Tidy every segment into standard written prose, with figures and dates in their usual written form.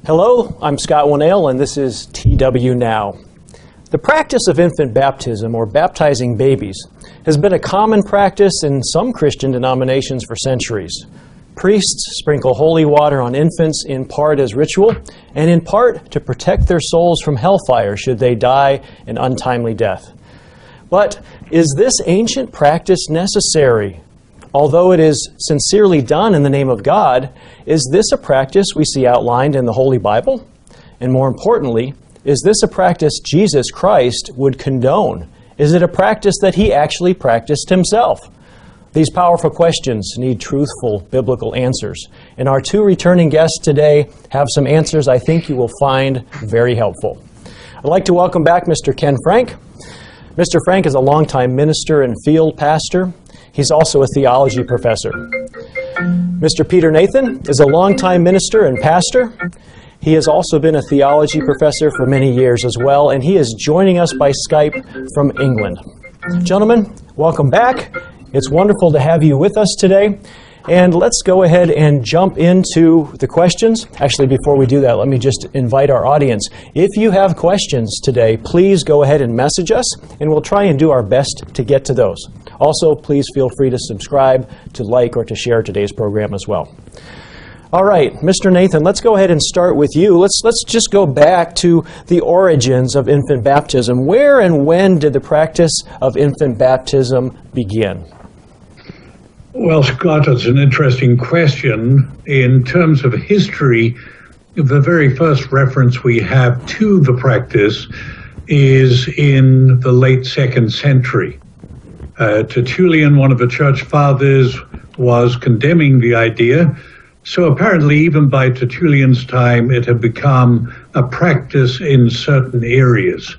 Hello, I'm Scott Winnail, and this is TW Now. The practice of infant baptism, or baptizing babies, has been a common practice in some Christian denominations for centuries. Priests sprinkle holy water on infants in part as ritual, and in part to protect their souls from hellfire should they die an untimely death. But is this ancient practice necessary? Although it is sincerely done in the name of God, is this a practice we see outlined in the Holy Bible? And more importantly, is this a practice Jesus Christ would condone? Is it a practice that he actually practiced himself? These powerful questions need truthful biblical answers. And our two returning guests today have some answers I think you will find very helpful. I'd like to welcome back Mr. Ken Frank. Mr. Frank is a longtime minister and field pastor. He's also a theology professor. Mr. Peter Nathan is a longtime minister and pastor. He has also been a theology professor for many years as well, and he is joining us by Skype from England. Gentlemen, welcome back. It's wonderful to have you with us today. And let's go ahead and jump into the questions. Actually, before we do that, let me just invite our audience. If you have questions today, please go ahead and message us, and we'll try and do our best to get to those. Also, please feel free to subscribe, to like, or to share today's program as well. All right, Mr. Nathan, let's go ahead and start with you. Let's just go back to the origins of infant baptism. Where and when did the practice of infant baptism begin? Well, Scott, it's an interesting question. In terms of history, the very first reference we have to the practice is in the late 2nd century. Tertullian, one of the church fathers, was condemning the idea. So apparently, even by Tertullian's time, it had become a practice in certain areas.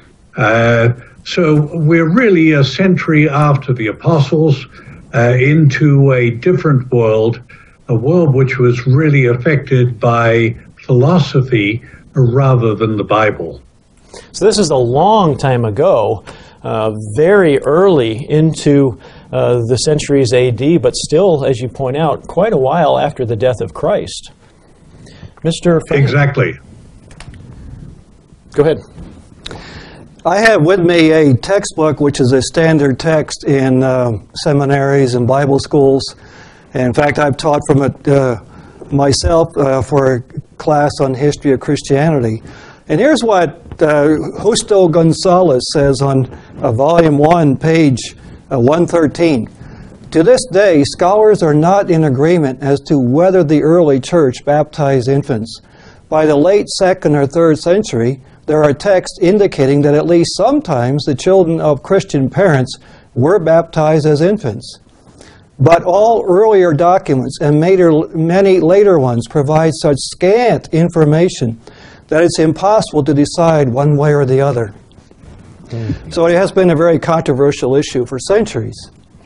So we're really a century after the apostles, into a different world, a world which was really affected by philosophy rather than the Bible. So this is a long time ago, very early into the centuries AD, but still, as you point out, quite a while after the death of Christ. Mr. Frank? Exactly. Go ahead. I have with me a textbook, which is a standard text in seminaries and Bible schools. In fact, I've taught from it myself for a class on history of Christianity. And here's what Justo Gonzalez says on volume 1, page 113. To this day, scholars are not in agreement as to whether the early church baptized infants. By the late 2nd or 3rd century, there are texts indicating that at least sometimes the children of Christian parents were baptized as infants. But all earlier documents and many later ones provide such scant information that it's impossible to decide one way or the other. So it has been a very controversial issue for centuries.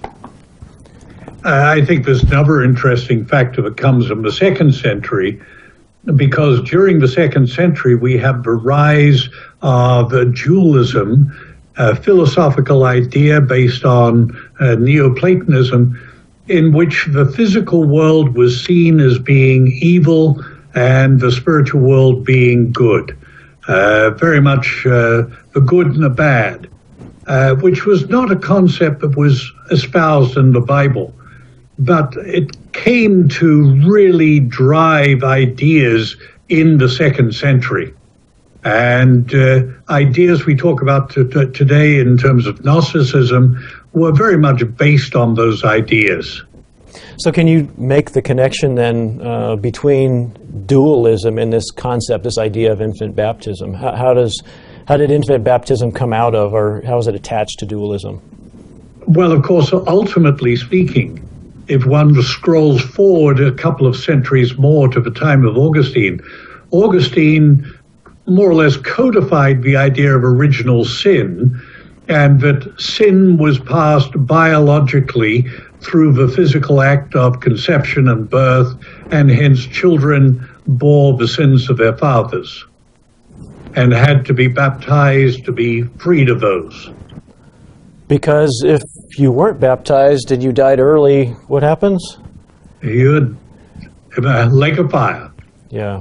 I think there's another interesting factor that comes from the 2nd century, because during the 2nd century we have the rise of dualism, a philosophical idea based on Neoplatonism, in which the physical world was seen as being evil and the spiritual world being good. Very much the good and the bad, which was not a concept that was espoused in the Bible. But it came to really drive ideas in the 2nd century. And ideas we talk about today in terms of Gnosticism were very much based on those ideas. So can you make the connection then between dualism and this concept, this idea of infant baptism? How did infant baptism come out of, or how is it attached to dualism? Well, of course, ultimately speaking, if one scrolls forward a couple of centuries more to the time of Augustine, Augustine more or less codified the idea of original sin, and that sin was passed biologically through the physical act of conception and birth, and hence children bore the sins of their fathers and had to be baptized to be freed of those. Because if you weren't baptized and you died early, what happens? You'd have a lake of fire. Yeah.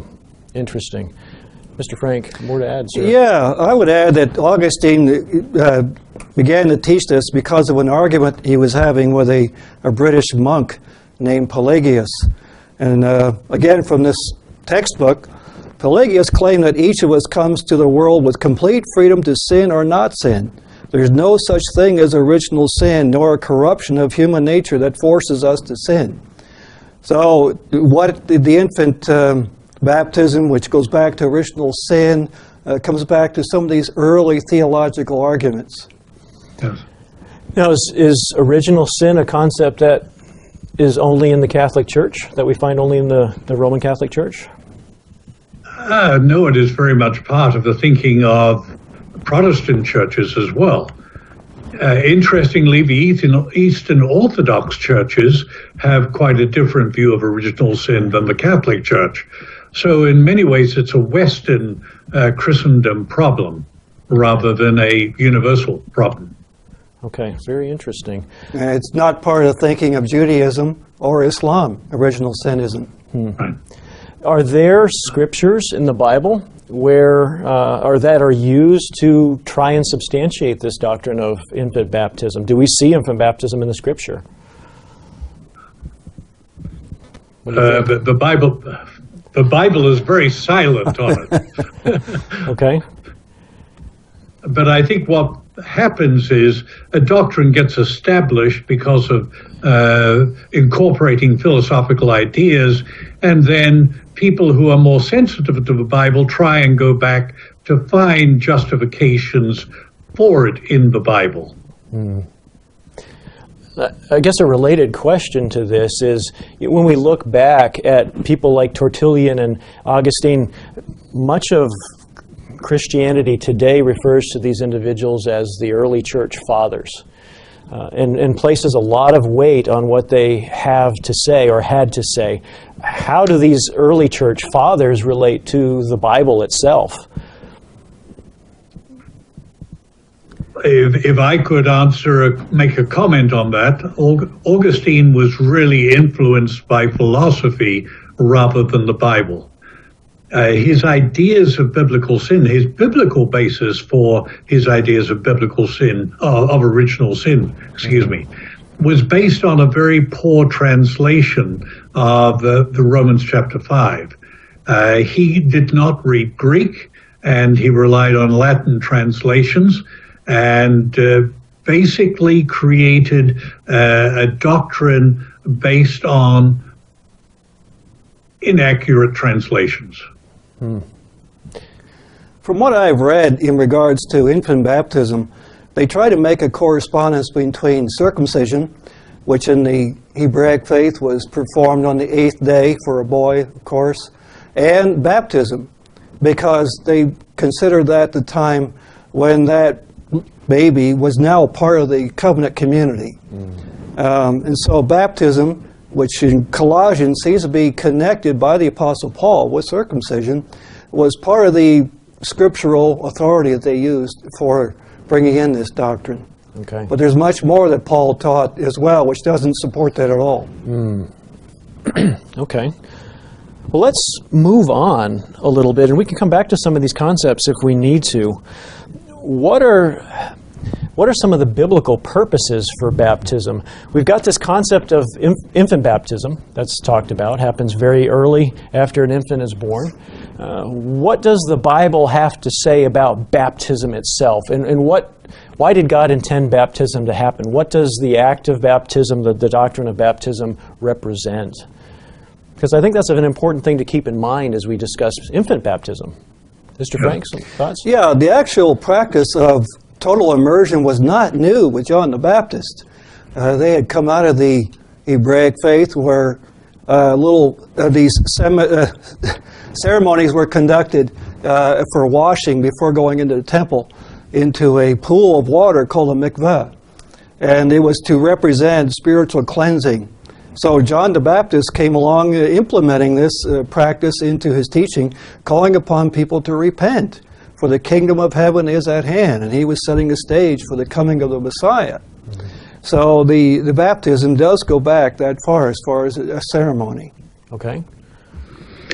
Interesting. Mr. Frank, more to add, sir? Yeah, I would add that Augustine began to teach this because of an argument he was having with a British monk named Pelagius. And again, from this textbook, Pelagius claimed that each of us comes to the world with complete freedom to sin or not sin. There's no such thing as original sin, nor a corruption of human nature that forces us to sin. So what the infant baptism, which goes back to original sin, comes back to some of these early theological arguments. Yes. Now, is original sin a concept that is only in the Catholic Church, that we find only in the Roman Catholic Church? No, it is very much part of the thinking of Protestant churches as well. Interestingly, the Eastern Orthodox churches have quite a different view of original sin than the Catholic Church. So in many ways, it's a Western Christendom problem rather than a universal problem. Okay, very interesting. It's not part of the thinking of Judaism or Islam, original sin isn't. Right. Are there scriptures in the Bible where, or that are used to try and substantiate this doctrine of infant baptism? Do we see infant baptism in the Scripture? The Bible is very silent on it. Okay. But I think what happens is a doctrine gets established because of incorporating philosophical ideas, and then people who are more sensitive to the Bible try and go back to find justifications for it in the Bible. I guess a related question to this is, when we look back at people like Tertullian and Augustine, much of Christianity today refers to these individuals as the early church fathers, and places a lot of weight on what they have to say or had to say. How do these early church fathers relate to the Bible itself? If I could make a comment on that, Augustine was really influenced by philosophy rather than the Bible. His ideas of biblical sin, his biblical basis for his ideas of biblical sin, of original sin, was based on a very poor translation of the Romans chapter 5. He did not read Greek, and he relied on Latin translations, and basically created a doctrine based on inaccurate translations. From what I've read in regards to infant baptism, they try to make a correspondence between circumcision, which in the Hebraic faith was performed on the 8th day for a boy, of course, and baptism, because they considered that the time when that baby was now part of the covenant community. And so baptism, which in Colossians seems to be connected by the Apostle Paul with circumcision, was part of the scriptural authority that they used for bringing in this doctrine. Okay. But there's much more that Paul taught as well, which doesn't support that at all. Okay. Well, let's move on a little bit, and we can come back to some of these concepts if we need to. What are some of the biblical purposes for baptism? We've got this concept of infant baptism that's talked about, happens very early after an infant is born. What does the Bible have to say about baptism itself? And why did God intend baptism to happen? What does the act of baptism, the doctrine of baptism, represent? Because I think that's an important thing to keep in mind as we discuss infant baptism. Mr. Frank, some thoughts? Yeah, the actual practice of total immersion was not new with John the Baptist. They had come out of the Hebraic faith where these ceremonies were conducted for washing before going into the temple into a pool of water called a mikveh. And it was to represent spiritual cleansing. So John the Baptist came along implementing this practice into his teaching, calling upon people to repent, for the kingdom of heaven is at hand, and he was setting the stage for the coming of the Messiah. So the baptism does go back that far as a ceremony. Okay.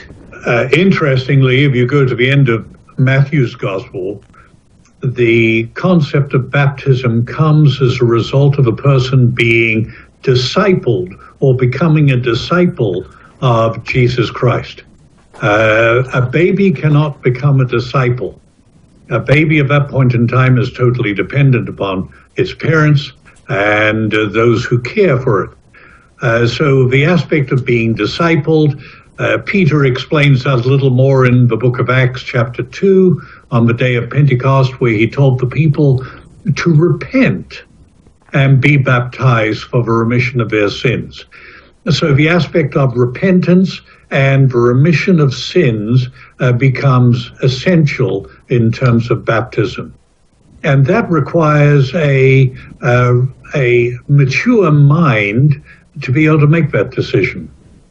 Interestingly, if you go to the end of Matthew's Gospel, the concept of baptism comes as a result of a person being discipled or becoming a disciple of Jesus Christ. A baby cannot become a disciple. A baby at that point in time is totally dependent upon its parents and those who care for it. So the aspect of being discipled, Peter explains that a little more in the book of Acts chapter 2 on the day of Pentecost, where he told the people to repent and be baptized for the remission of their sins. So the aspect of repentance and the remission of sins becomes essential in terms of baptism. And that requires a mature mind to be able to make that decision.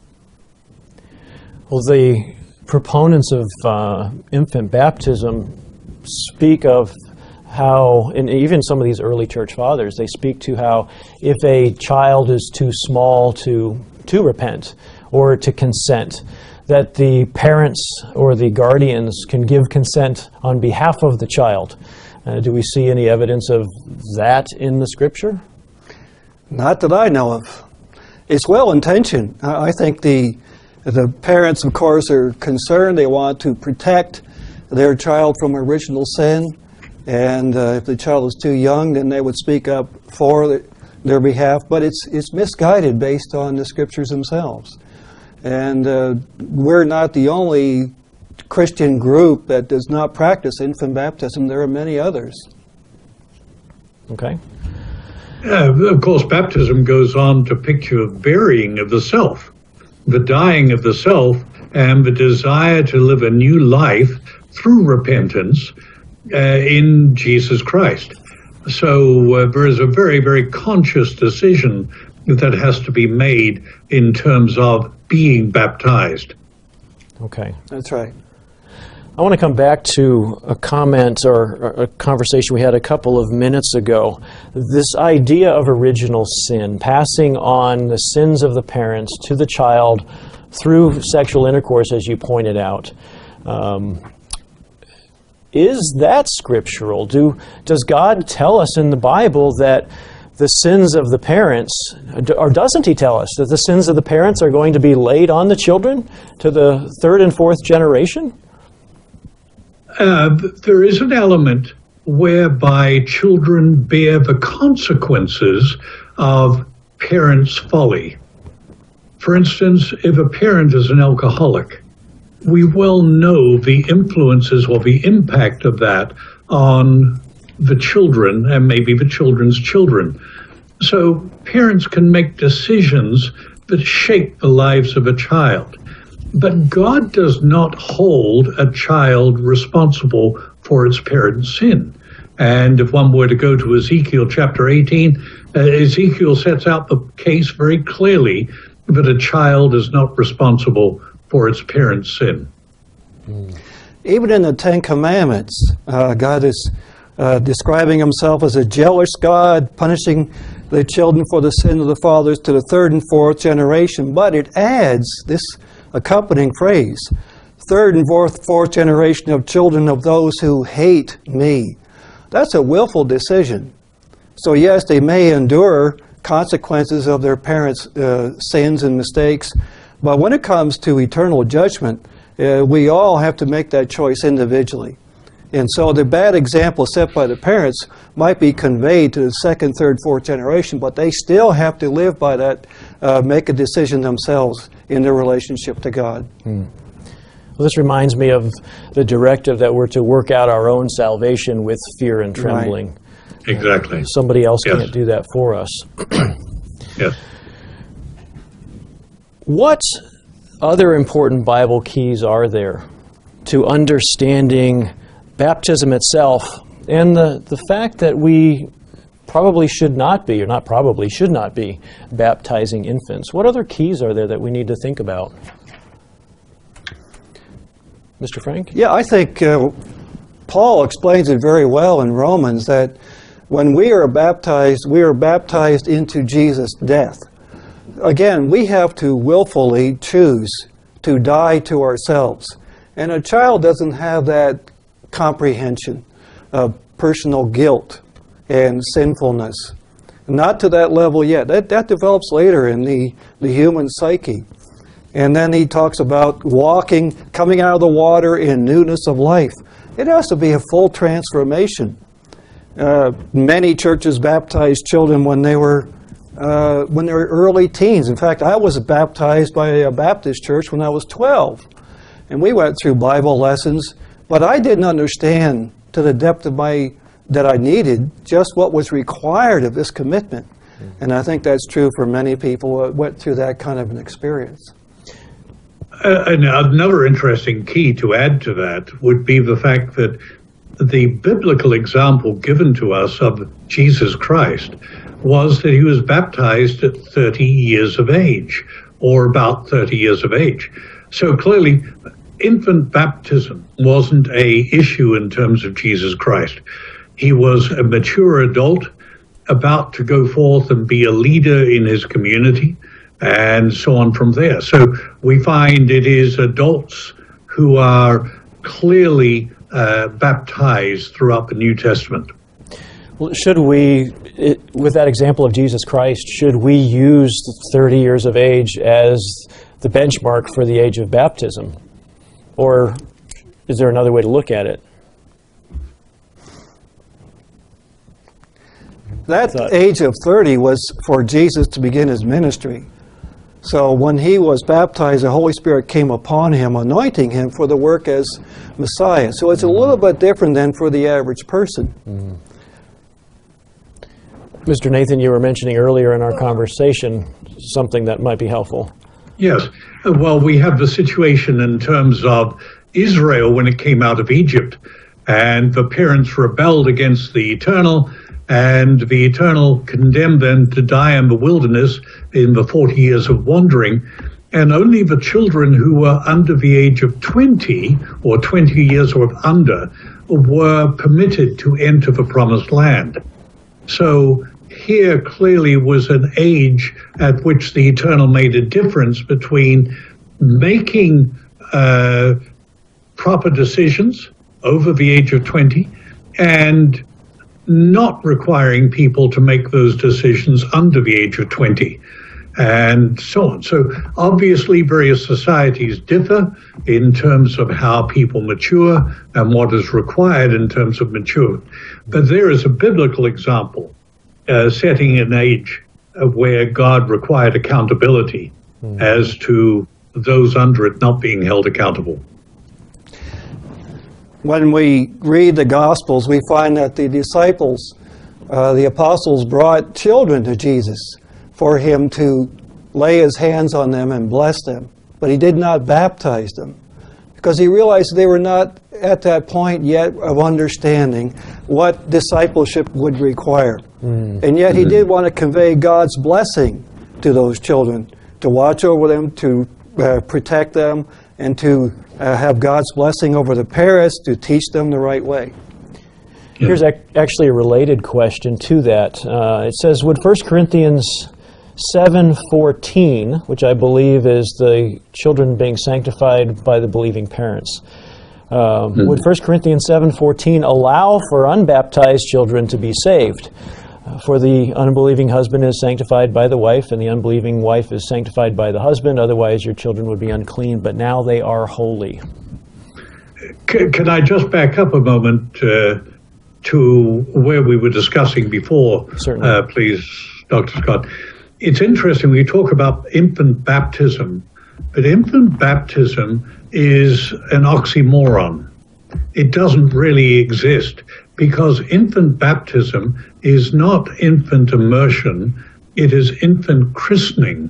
Well, the proponents of infant baptism speak of how, and even some of these early church fathers, they speak to how if a child is too small to repent or to consent, that the parents or the guardians can give consent on behalf of the child. Do we see any evidence of that in the Scripture? Not that I know of. It's well-intentioned. I think the parents, of course, are concerned. They want to protect their child from original sin. And if the child is too young, then they would speak up for their behalf. But it's misguided based on the Scriptures themselves. And we're not the only Christian group that does not practice infant baptism. There are many others. Okay. Of course, baptism goes on to picture a burying of the self, the dying of the self, and the desire to live a new life through repentance in Jesus Christ. So there is a very, very conscious decision that has to be made in terms of being baptized. Okay. That's right. I want to come back to a comment or a conversation we had a couple of minutes ago. This idea of original sin, passing on the sins of the parents to the child through sexual intercourse, as you pointed out. Is that scriptural? Does God tell us in the Bible that the sins of the parents, or doesn't He tell us that the sins of the parents are going to be laid on the children to the third and fourth generation? There is an element whereby children bear the consequences of parents' folly. For instance, if a parent is an alcoholic, we well know the influences or the impact of that on the children and maybe the children's children. So parents can make decisions that shape the lives of a child. But God does not hold a child responsible for its parent's sin. And if one were to go to Ezekiel chapter 18, Ezekiel sets out the case very clearly that a child is not responsible for its parent's sin. Even in the Ten Commandments, God is describing Himself as a jealous God, punishing the children for the sin of the fathers to the third and fourth generation. But it adds this accompanying phrase, third and fourth generation of children of those who hate me. That's a willful decision. So yes, they may endure consequences of their parents' sins and mistakes, but when it comes to eternal judgment, we all have to make that choice individually. And so the bad example set by the parents might be conveyed to the second, third, fourth generation, but they still have to live by that, make a decision themselves in their relationship to God. Well, this reminds me of the directive that we're to work out our own salvation with fear and trembling. Right. Exactly. Somebody else can't do that for us. Yes. What other important Bible keys are there to understanding baptism itself and the fact that we probably should not be, or not probably, should not be baptizing infants? What other keys are there that we need to think about? Mr. Frank? Yeah, I think Paul explains it very well in Romans that when we are baptized into Jesus' death. Again, we have to willfully choose to die to ourselves. And a child doesn't have that comprehension of personal guilt and sinfulness. Not to that level yet. That develops later in the human psyche. And then he talks about walking, coming out of the water in newness of life. It has to be a full transformation. Many churches baptized children when they were early teens. In fact, I was baptized by a Baptist church when I was 12. And we went through Bible lessons, but I didn't understand to the depth of that I needed just what was required of this commitment. And I think that's true for many people who went through that kind of an experience. And another interesting key to add to that would be the fact that the biblical example given to us of Jesus Christ was that he was baptized at 30 years of age, or about 30 years of age. So clearly, infant baptism wasn't an issue in terms of Jesus Christ. He was a mature adult about to go forth and be a leader in his community, and so on from there. So we find it is adults who are clearly baptized throughout the New Testament. Well, should we, with that example of Jesus Christ, should we use 30 years of age as the benchmark for the age of baptism? Or is there another way to look at it? That age of 30 was for Jesus to begin his ministry. So when he was baptized, the Holy Spirit came upon him, anointing him for the work as Messiah. So it's a little bit different than for the average person. Mr. Nathan, you were mentioning earlier in our conversation something that might be helpful. Yes. Well, we have the situation in terms of Israel when it came out of Egypt, and the parents rebelled against the Eternal, and the Eternal condemned them to die in the wilderness in the 40 years of wandering, and only the children who were under the age of 20 or 20 years or under were permitted to enter the promised land. So here clearly was an age at which the Eternal made a difference between making proper decisions over the age of 20 and not requiring people to make those decisions under the age of 20, and so on. So obviously various societies differ in terms of how people mature and what is required in terms of maturity. But there is a biblical example setting an age where God required accountability as to those under it not being held accountable. When we read the Gospels, we find that the disciples, the apostles, brought children to Jesus for him to lay his hands on them and bless them. But he did not baptize them because he realized they were not at that point yet of understanding what discipleship would require. And yet he did want to convey God's blessing to those children, to watch over them, to protect them, and to have God's blessing over the parents, to teach them the right way. Here's actually a related question to that. It says, would 1 Corinthians 7:14, which I believe is the children being sanctified by the believing parents, would 1 Corinthians 7:14 allow for unbaptized children to be saved? For the unbelieving husband is sanctified by the wife, and the unbelieving wife is sanctified by the husband. Otherwise, your children would be unclean, but now they are holy. Can I just back up a moment to where we were discussing before? Certainly. Please, Dr. Scott. It's interesting, we talk about infant baptism, but infant baptism is an oxymoron. It doesn't really exist, because infant baptism is not infant immersion, it is infant christening.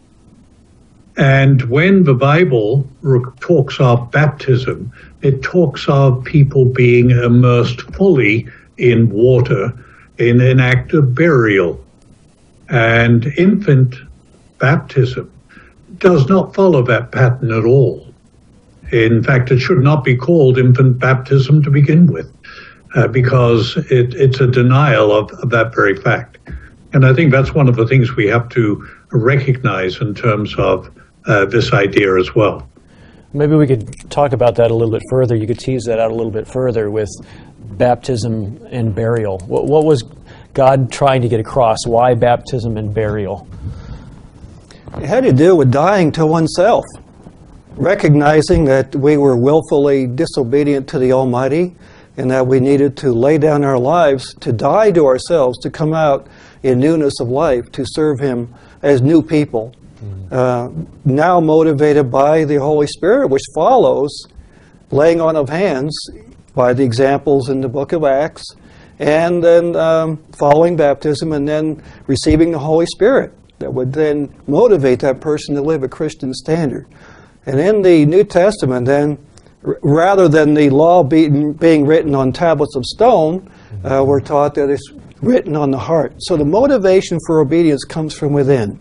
And when the Bible talks of baptism, it talks of people being immersed fully in water in an act of burial. And infant baptism does not follow that pattern at all. In fact, it should not be called infant baptism to begin with, because it's a denial of that very fact. And I think that's one of the things we have to recognize in terms of this idea as well. Maybe we could talk about that a little bit further. You could tease that out a little bit further with baptism and burial. What was God trying to get across? Why baptism and burial? It had to do with dying to oneself, recognizing that we were willfully disobedient to the Almighty and that we needed to lay down our lives to die to ourselves, to come out in newness of life, to serve Him as new people. Now motivated by the Holy Spirit, which follows laying on of hands by the examples in the book of Acts, and then following baptism, and then receiving the Holy Spirit that would then motivate that person to live a Christian standard. And in the New Testament, then, rather than the law being written on tablets of stone, we're taught that it's written on the heart. So the motivation for obedience comes from within.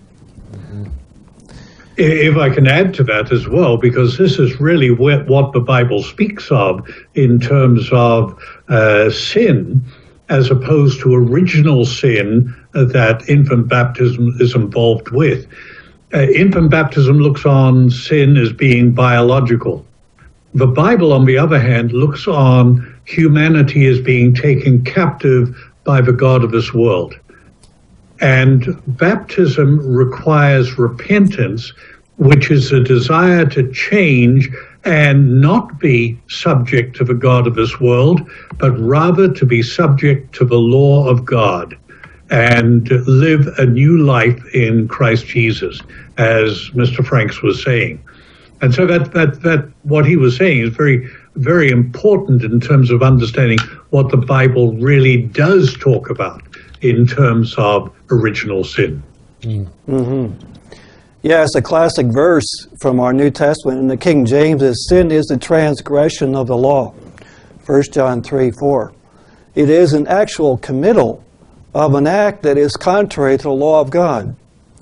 If I can add to that as well, because this is really what the Bible speaks of in terms of sin, as opposed to original sin that infant baptism is involved with. Infant baptism looks on sin as being biological. The Bible, on the other hand, looks on humanity as being taken captive by the God of this world. And baptism requires repentance, which is a desire to change and not be subject to the God of this world, but rather to be subject to the law of God and live a new life in Christ Jesus, as Mr. Franks was saying. And so that what he was saying is very, very important in terms of understanding what the Bible really does talk about in terms of original sin. Mm-hmm. Yeah, it's a classic verse from our New Testament in the King James is, sin is the transgression of the law. 1 John 3:4. It is an actual committal of an act that is contrary to the law of God.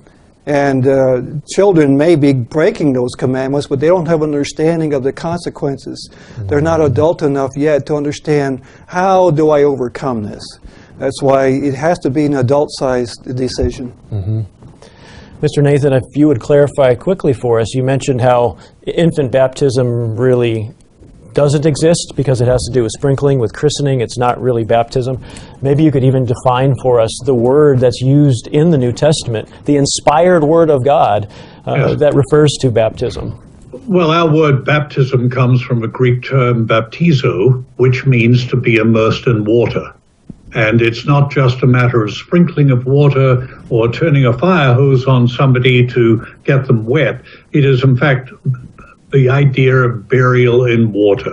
And children may be breaking those commandments, but they don't have an understanding of the consequences. They're not adult enough yet to understand, how do I overcome this? That's why it has to be an adult-sized decision. Mm-hmm. Mr. Nathan, if you would clarify quickly for us, you mentioned how infant baptism really doesn't exist because it has to do with sprinkling, with christening. It's not really baptism. Maybe you could even define for us the word that's used in the New Testament, the inspired word of God that refers to baptism. Well, our word baptism comes from a Greek term baptizo, which means to be immersed in water. And it's not just a matter of sprinkling of water or turning a fire hose on somebody to get them wet. It is, in fact, the idea of burial in water.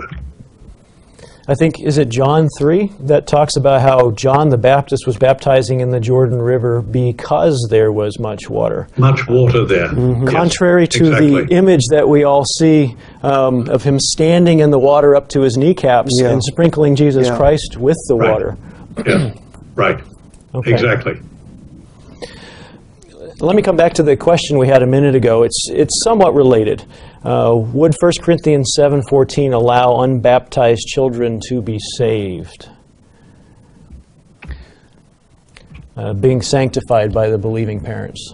I think, is it John 3 that talks about how John the Baptist was baptizing in the Jordan River because there was much water? Much water there. Mm-hmm. Yes, contrary to exactly. the image that we all see of him standing in the water up to his kneecaps and sprinkling Jesus Christ with the water. Yeah, right. Okay. Exactly. Let me come back to the question we had a minute ago. It's somewhat related. Would 1 Corinthians 7:14 allow unbaptized children to be saved? Being sanctified by the believing parents.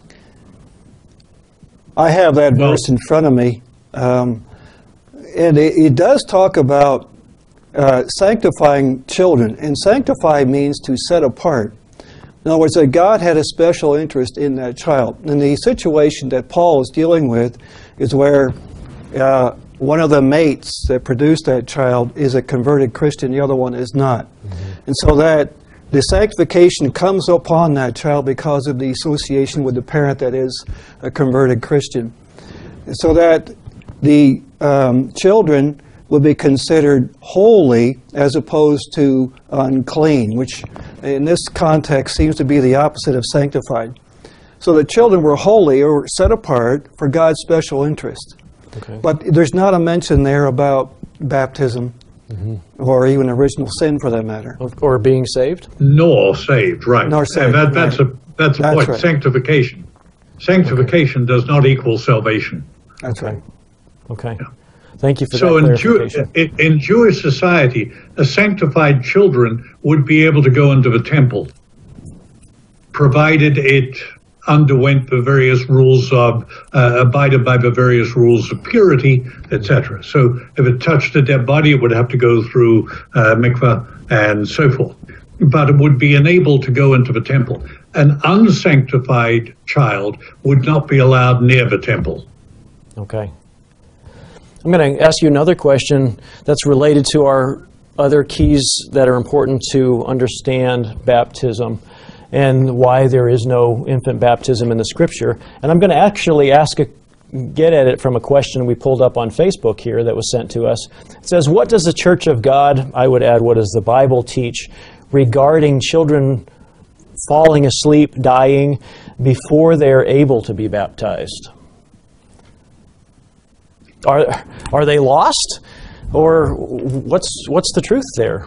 I have that verse in front of me. And it does talk about sanctifying children. And sanctify means to set apart. In other words, that God had a special interest in that child. And the situation that Paul is dealing with is where one of the mates that produced that child is a converted Christian, the other one is not. Mm-hmm. And so that the sanctification comes upon that child because of the association with the parent that is a converted Christian. And so that the children will be considered holy as opposed to unclean, which in this context seems to be the opposite of sanctified. So the children were holy or set apart for God's special interest. Okay. But there's not a mention there about baptism or even original sin for that matter. Or being saved? Nor saved, right. Nor saved, that's the point, right. Sanctification. Sanctification does not equal salvation. That's right. Okay. Yeah. Thank you for that clarification. So in Jewish society, sanctified children would be able to go into the temple, provided it underwent the various rules of, abided by the various rules of purity, etc. So if it touched a dead body, it would have to go through mikveh and so forth. But it would be enabled to go into the temple. An unsanctified child would not be allowed near the temple. Okay. I'm going to ask you another question that's related to our other keys that are important to understand baptism and why there is no infant baptism in the Scripture. And I'm going to actually get at it from a question we pulled up on Facebook here that was sent to us. It says, what does the Church of God, I would add, what does the Bible teach regarding children falling asleep, dying, before they're able to be baptized? Are they lost, or what's the truth there?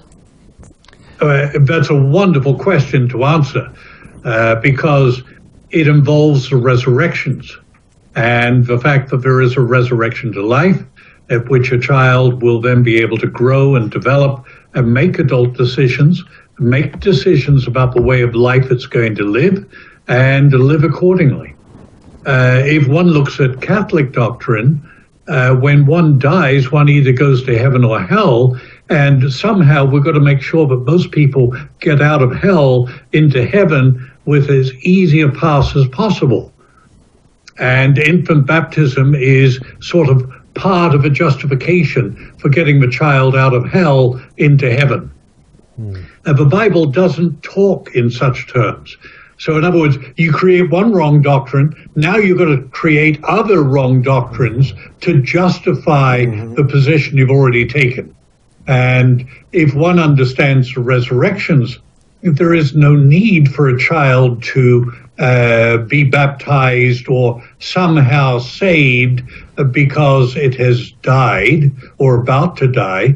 That's a wonderful question to answer because it involves the resurrections and the fact that there is a resurrection to life at which a child will then be able to grow and develop and make adult decisions, make decisions about the way of life it's going to live, and to live accordingly. If one looks at Catholic doctrine, when one dies, one either goes to heaven or hell, and somehow we've got to make sure that most people get out of hell into heaven with as easy a pass as possible. And infant baptism is sort of part of a justification for getting the child out of hell into heaven. And the Bible doesn't talk in such terms. So in other words, you create one wrong doctrine, now you've got to create other wrong doctrines to justify the position you've already taken. And if one understands the resurrections, there is no need for a child to be baptized or somehow saved because it has died or about to die.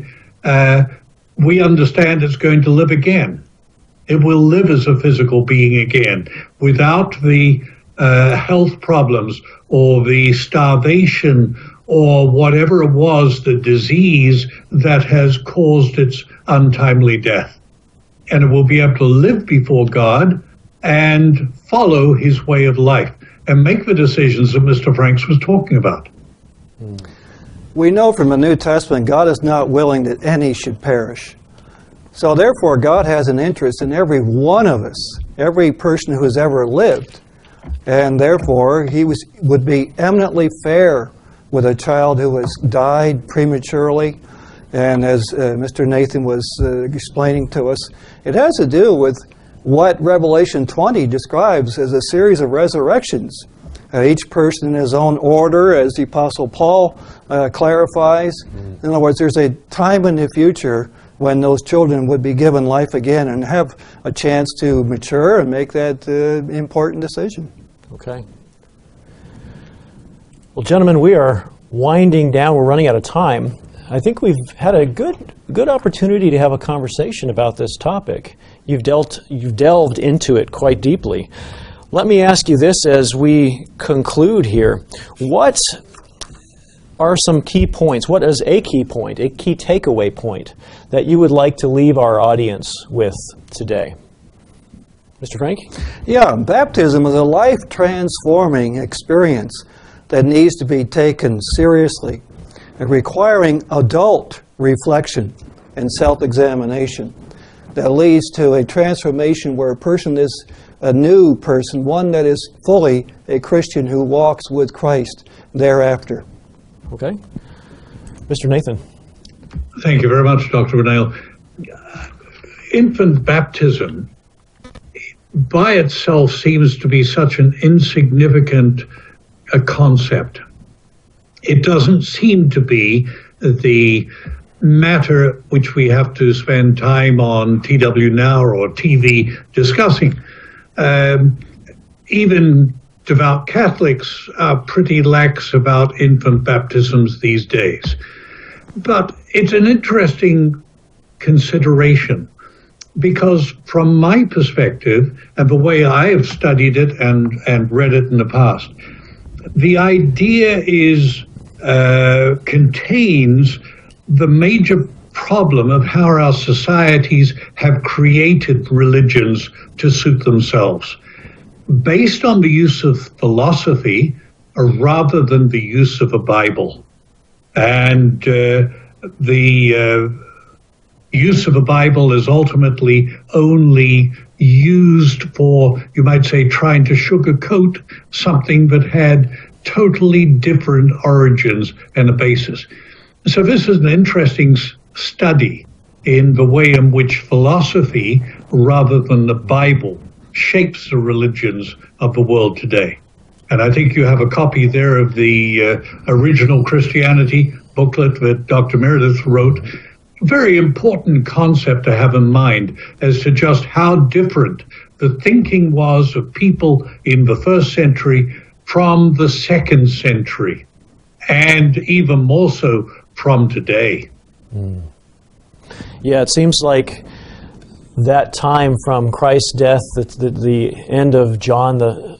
We understand it's going to live again. It will live as a physical being again without the health problems or the starvation or whatever it was, the disease that has caused its untimely death. And it will be able to live before God and follow his way of life and make the decisions that Mr. Franks was talking about. We know from the New Testament God is not willing that any should perish. So therefore, God has an interest in every one of us, every person who has ever lived. And therefore, he would be eminently fair with a child who has died prematurely. And as Mr. Nathan was explaining to us, it has to do with what Revelation 20 describes as a series of resurrections. Each person in his own order, as the Apostle Paul clarifies. In other words, there's a time in the future when those children would be given life again and have a chance to mature and make that important decision. Okay. Well, gentlemen, we are winding down. We're running out of time. I think we've had a good opportunity to have a conversation about this topic. You've delved into it quite deeply. Let me ask you this as we conclude here. What are some key points? What is a key point, a key takeaway point that you would like to leave our audience with today? Mr. Frank? Yeah, baptism is a life-transforming experience that needs to be taken seriously, requiring adult reflection and self-examination that leads to a transformation where a person is a new person, one that is fully a Christian who walks with Christ thereafter. Okay. Mr. Nathan. Thank you very much, Dr. Renale. Infant baptism by itself seems to be such an insignificant concept. It doesn't seem to be the matter which we have to spend time on TW Now or TV discussing. Even devout Catholics are pretty lax about infant baptisms these days. But it's an interesting consideration because from my perspective and the way I have studied it and read it in the past, the idea contains the major problem of how our societies have created religions to suit themselves. based on the use of philosophy rather than the use of a Bible. And the use of a Bible is ultimately only used for, you might say, trying to sugarcoat something that had totally different origins and a basis. So this is an interesting study in the way in which philosophy, rather than the Bible, shapes the religions of the world today. And I think you have a copy there of the Original Christianity booklet that Dr. Meredith wrote. Very important concept to have in mind as to just how different the thinking was of people in the first century from the second century, and even more so from today. Yeah, it seems like that time from Christ's death, the end of John,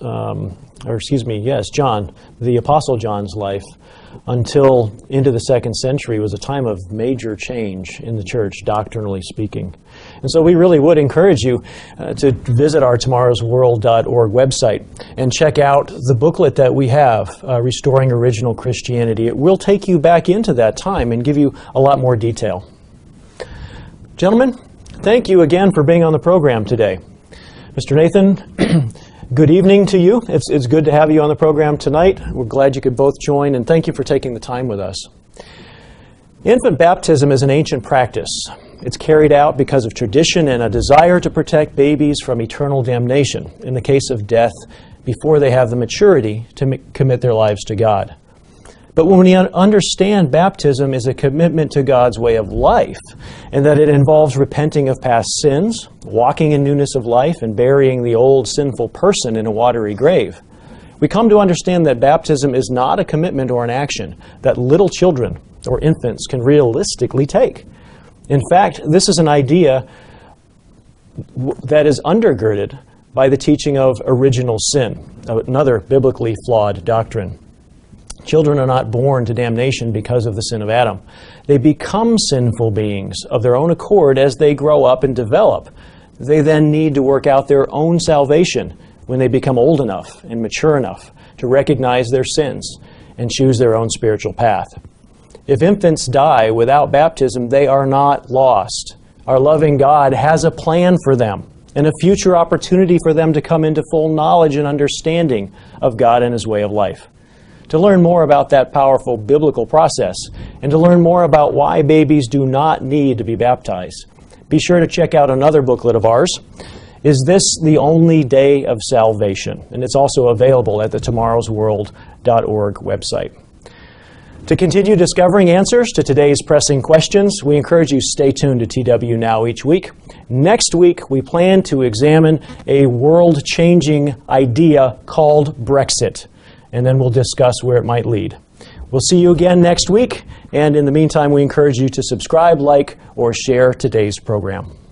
John, the Apostle John's life, until into the second century was a time of major change in the church, doctrinally speaking. And so we really would encourage you to visit our tomorrowsworld.org website and check out the booklet that we have, Restoring Original Christianity. It will take you back into that time and give you a lot more detail. Gentlemen, thank you again for being on the program today. Mr. Nathan, good evening to you. It's good to have you on the program tonight. We're glad you could both join, and thank you for taking the time with us. Infant baptism is an ancient practice. It's carried out because of tradition and a desire to protect babies from eternal damnation in the case of death before they have the maturity to commit their lives to God. But when we understand baptism is a commitment to God's way of life, and that it involves repenting of past sins, walking in newness of life, and burying the old sinful person in a watery grave, we come to understand that baptism is not a commitment or an action that little children or infants can realistically take. In fact, this is an idea that is undergirded by the teaching of original sin, another biblically flawed doctrine. Children are not born to damnation because of the sin of Adam. They become sinful beings of their own accord as they grow up and develop. They then need to work out their own salvation when they become old enough and mature enough to recognize their sins and choose their own spiritual path. If infants die without baptism, they are not lost. Our loving God has a plan for them and a future opportunity for them to come into full knowledge and understanding of God and His way of life. To learn more about that powerful biblical process and to learn more about why babies do not need to be baptized, be sure to check out another booklet of ours, Is This the Only Day of Salvation? And it's also available at the tomorrowsworld.org website. To continue discovering answers to today's pressing questions, we encourage you to stay tuned to TW Now each week. Next week, we plan to examine a world-changing idea called Brexit, and then we'll discuss where it might lead. We'll see you again next week, and in the meantime, we encourage you to subscribe, like, or share today's program.